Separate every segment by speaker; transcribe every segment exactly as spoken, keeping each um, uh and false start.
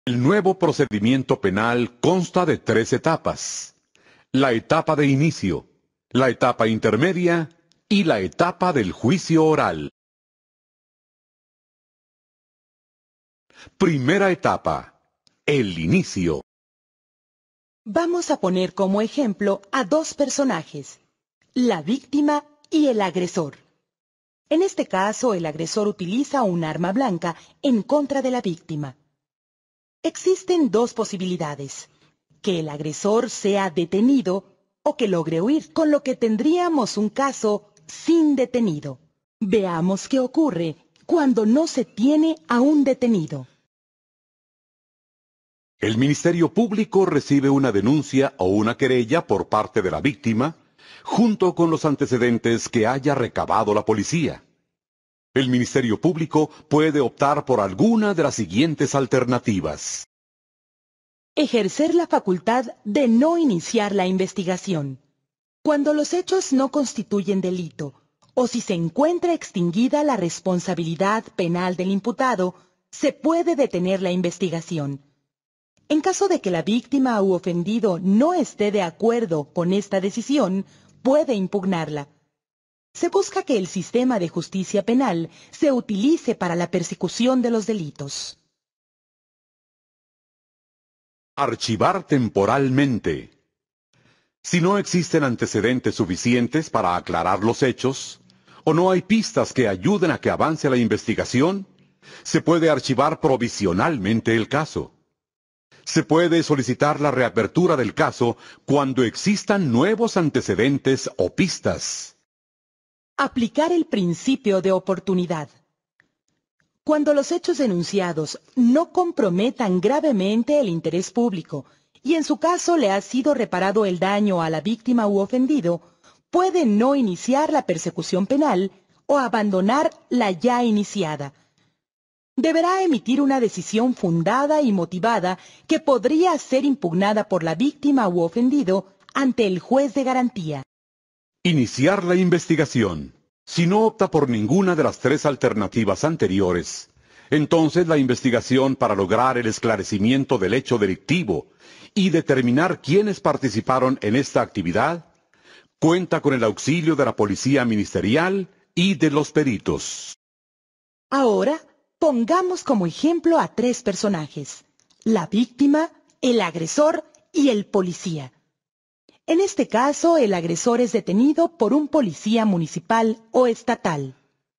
Speaker 1: El nuevo procedimiento penal consta de tres etapas: la etapa de inicio, la etapa intermedia y la etapa del juicio oral. Primera etapa: el inicio.
Speaker 2: Vamos a poner como ejemplo a dos personajes, la víctima y el agresor. En este caso, el agresor utiliza un arma blanca en contra de la víctima. Existen dos posibilidades: que el agresor sea detenido o que logre huir, con lo que tendríamos un caso sin detenido. Veamos qué ocurre cuando no se tiene a un detenido.
Speaker 1: El Ministerio Público recibe una denuncia o una querella por parte de la víctima, junto con los antecedentes que haya recabado la policía. El Ministerio Público puede optar por alguna de las siguientes alternativas:
Speaker 2: ejercer la facultad de no iniciar la investigación. Cuando los hechos no constituyen delito, o si se encuentra extinguida la responsabilidad penal del imputado, se puede detener la investigación. En caso de que la víctima u ofendido no esté de acuerdo con esta decisión, puede impugnarla. Se busca que el sistema de justicia penal se utilice para la persecución de los delitos.
Speaker 1: Archivar temporalmente. Si no existen antecedentes suficientes para aclarar los hechos, o no hay pistas que ayuden a que avance la investigación, se puede archivar provisionalmente el caso. Se puede solicitar la reapertura del caso cuando existan nuevos antecedentes o pistas.
Speaker 2: Aplicar el principio de oportunidad. Cuando los hechos denunciados no comprometan gravemente el interés público y en su caso le ha sido reparado el daño a la víctima u ofendido, puede no iniciar la persecución penal o abandonar la ya iniciada. Deberá emitir una decisión fundada y motivada que podría ser impugnada por la víctima u ofendido ante el juez de garantía.
Speaker 1: Iniciar la investigación. Si no opta por ninguna de las tres alternativas anteriores, entonces la investigación para lograr el esclarecimiento del hecho delictivo y determinar quiénes participaron en esta actividad, cuenta con el auxilio de la policía ministerial y de los peritos.
Speaker 2: Ahora, pongamos como ejemplo a tres personajes: la víctima, el agresor y el policía. En este caso, el agresor es detenido por un policía municipal o estatal.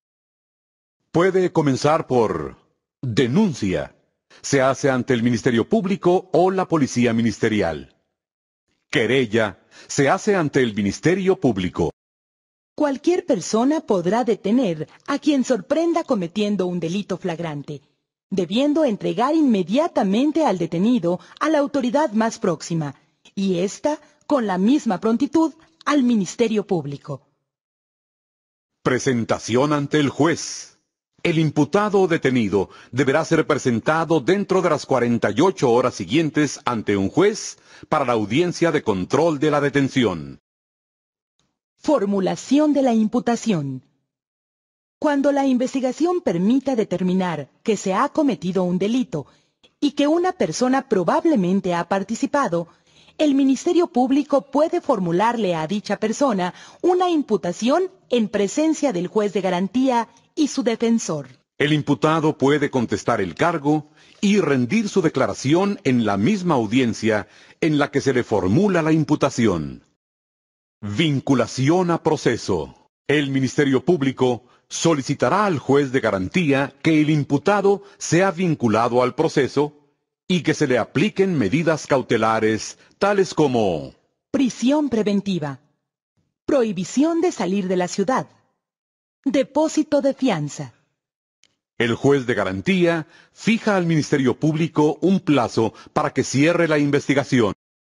Speaker 1: Puede comenzar por denuncia. Se hace ante el Ministerio Público o la Policía Ministerial. Querella. Se hace ante el Ministerio Público.
Speaker 2: Cualquier persona podrá detener a quien sorprenda cometiendo un delito flagrante, debiendo entregar inmediatamente al detenido a la autoridad más próxima, y ésta, con la misma prontitud, al Ministerio Público.
Speaker 1: Presentación ante el juez. El imputado o detenido deberá ser presentado dentro de las cuarenta y ocho horas siguientes ante un juez para la audiencia de control de la detención.
Speaker 2: Formulación de la imputación. Cuando la investigación permita determinar que se ha cometido un delito y que una persona probablemente ha participado, el Ministerio Público puede formularle a dicha persona una imputación en presencia del juez de garantía y su defensor.
Speaker 1: El imputado puede contestar el cargo y rendir su declaración en la misma audiencia en la que se le formula la imputación. Vinculación a proceso. El Ministerio Público solicitará al juez de garantía que el imputado sea vinculado al proceso y que se le apliquen medidas cautelares tales como
Speaker 2: prisión preventiva, prohibición de salir de la ciudad, depósito de fianza.
Speaker 1: El juez de garantía fija al Ministerio Público un plazo para que cierre la investigación.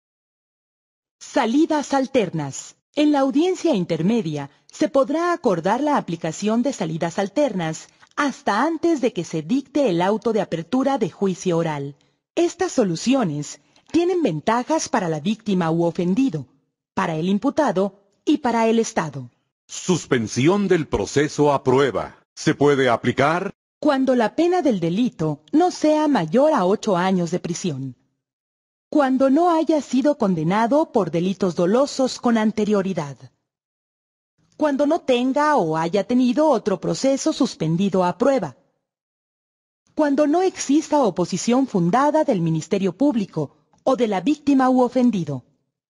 Speaker 2: Salidas alternas. En la audiencia intermedia se podrá acordar la aplicación de salidas alternas hasta antes de que se dicte el auto de apertura de juicio oral. Estas soluciones tienen ventajas para la víctima u ofendido, para el imputado y para el Estado.
Speaker 1: Suspensión del proceso a prueba. Se puede aplicar
Speaker 2: Cuando la pena del delito no sea mayor a ocho años de prisión. Cuando no haya sido condenado por delitos dolosos con anterioridad. Cuando no tenga o haya tenido otro proceso suspendido a prueba. Cuando no exista oposición fundada del Ministerio Público o de la víctima u ofendido.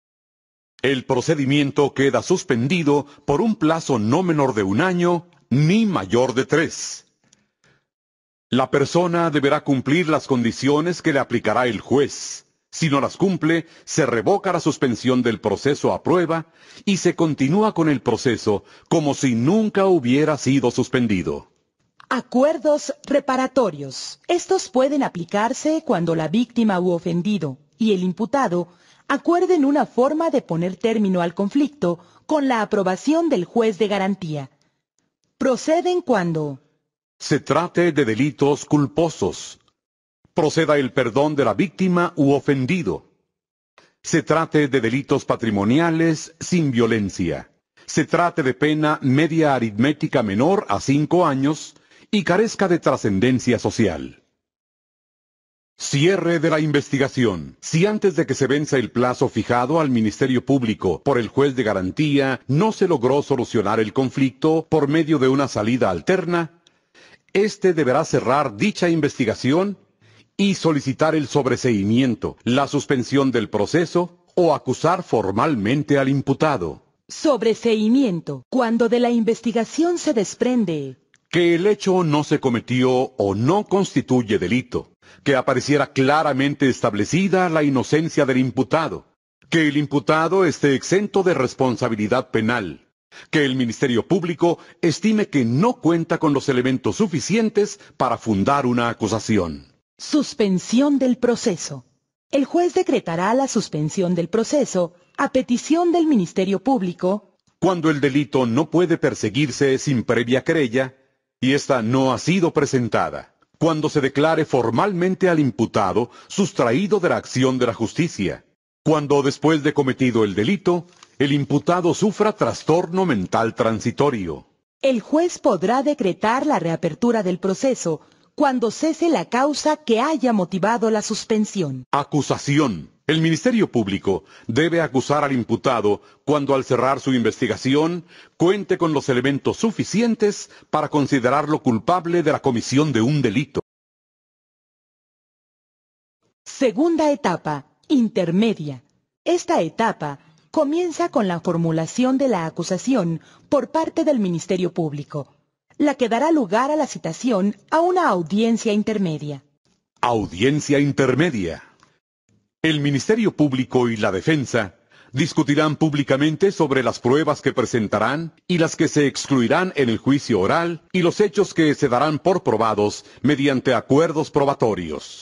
Speaker 1: El procedimiento queda suspendido por un plazo no menor de un año ni mayor de tres. La persona deberá cumplir las condiciones que le aplicará el juez. Si no las cumple, se revoca la suspensión del proceso a prueba y se continúa con el proceso como si nunca hubiera sido suspendido.
Speaker 2: Acuerdos reparatorios. Estos pueden aplicarse cuando la víctima u ofendido y el imputado acuerden una forma de poner término al conflicto con la aprobación del juez de garantía. Proceden cuando
Speaker 1: se trate de delitos culposos, proceda el perdón de la víctima u ofendido, se trate de delitos patrimoniales sin violencia, se trate de pena media aritmética menor a cinco años y carezca de trascendencia social. Cierre de la investigación. Si antes de que se venza el plazo fijado al Ministerio Público por el juez de garantía no se logró solucionar el conflicto por medio de una salida alterna, éste deberá cerrar dicha investigación y solicitar el sobreseimiento, la suspensión del proceso o acusar formalmente al imputado.
Speaker 2: Sobreseimiento. Cuando de la investigación se desprende
Speaker 1: que el hecho no se cometió o no constituye delito, que apareciera claramente establecida la inocencia del imputado, que el imputado esté exento de responsabilidad penal, que el Ministerio Público estime que no cuenta con los elementos suficientes para fundar una acusación.
Speaker 2: Suspensión del proceso. El juez decretará la suspensión del proceso a petición del Ministerio Público
Speaker 1: cuando el delito no puede perseguirse sin previa querella y ésta no ha sido presentada, cuando se declare formalmente al imputado sustraído de la acción de la justicia, cuando después de cometido el delito, el imputado sufra trastorno mental transitorio.
Speaker 2: El juez podrá decretar la reapertura del proceso cuando cese la causa que haya motivado la suspensión.
Speaker 1: Acusación. El Ministerio Público debe acusar al imputado cuando al cerrar su investigación cuente con los elementos suficientes para considerarlo culpable de la comisión de un delito.
Speaker 2: Segunda etapa, intermedia. Esta etapa comienza con la formulación de la acusación por parte del Ministerio Público, la que dará lugar a la citación a una audiencia intermedia.
Speaker 1: Audiencia intermedia. El Ministerio Público y la defensa discutirán públicamente sobre las pruebas que presentarán y las que se excluirán en el juicio oral y los hechos que se darán por probados mediante acuerdos probatorios.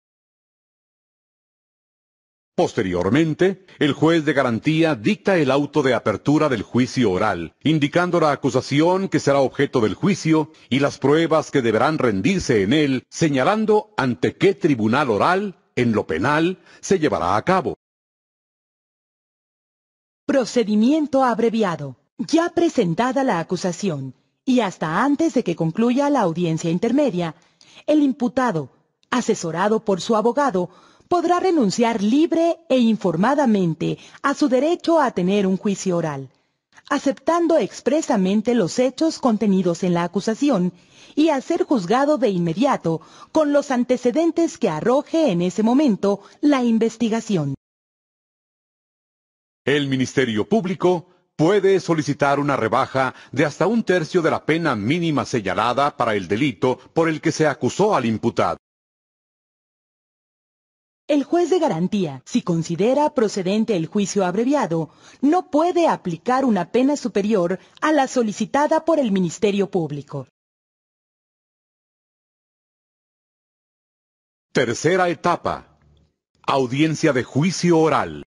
Speaker 1: Posteriormente, el juez de garantía dicta el auto de apertura del juicio oral, indicando la acusación que será objeto del juicio y las pruebas que deberán rendirse en él, señalando ante qué tribunal oral, en lo penal, se llevará a cabo.
Speaker 2: Procedimiento abreviado. Ya presentada la acusación y hasta antes de que concluya la audiencia intermedia, el imputado, asesorado por su abogado, podrá renunciar libre e informadamente a su derecho a tener un juicio oral, aceptando expresamente los hechos contenidos en la acusación y a ser juzgado de inmediato con los antecedentes que arroje en ese momento la investigación.
Speaker 1: El Ministerio Público puede solicitar una rebaja de hasta un tercio de la pena mínima señalada para el delito por el que se acusó al imputado.
Speaker 2: El juez de garantía, si considera procedente el juicio abreviado, no puede aplicar una pena superior a la solicitada por el Ministerio Público.
Speaker 1: Tercera etapa. Audiencia de juicio oral.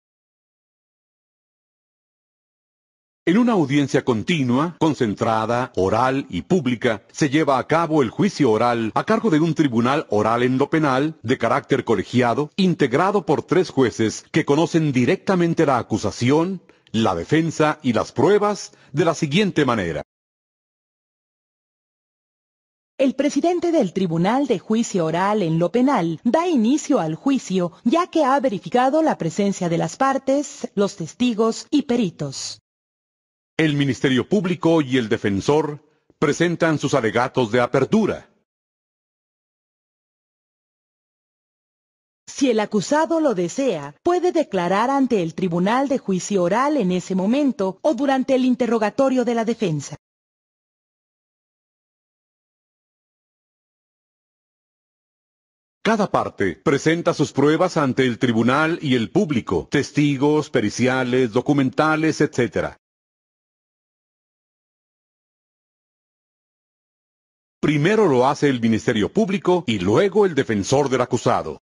Speaker 1: En una audiencia continua, concentrada, oral y pública, se lleva a cabo el juicio oral a cargo de un tribunal oral en lo penal, de carácter colegiado, integrado por tres jueces que conocen directamente la acusación, la defensa y las pruebas de la siguiente manera.
Speaker 2: El presidente del Tribunal de Juicio Oral en lo penal da inicio al juicio ya que ha verificado la presencia de las partes, los testigos y peritos.
Speaker 1: El Ministerio Público y el defensor presentan sus alegatos de apertura.
Speaker 2: Si el acusado lo desea, puede declarar ante el Tribunal de Juicio Oral en ese momento o durante el interrogatorio de la defensa.
Speaker 1: Cada parte presenta sus pruebas ante el tribunal y el público, testigos, periciales, documentales, etcétera. Primero lo hace el Ministerio Público y luego el defensor del acusado.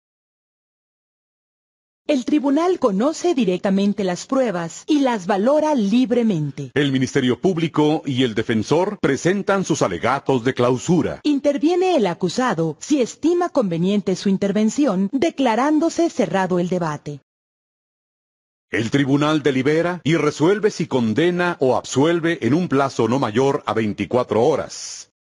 Speaker 2: El tribunal conoce directamente las pruebas y las valora libremente.
Speaker 1: El Ministerio Público y el defensor presentan sus alegatos de clausura.
Speaker 2: Interviene el acusado si estima conveniente su intervención, declarándose cerrado el debate.
Speaker 1: El tribunal delibera y resuelve si condena o absuelve en un plazo no mayor a veinticuatro horas.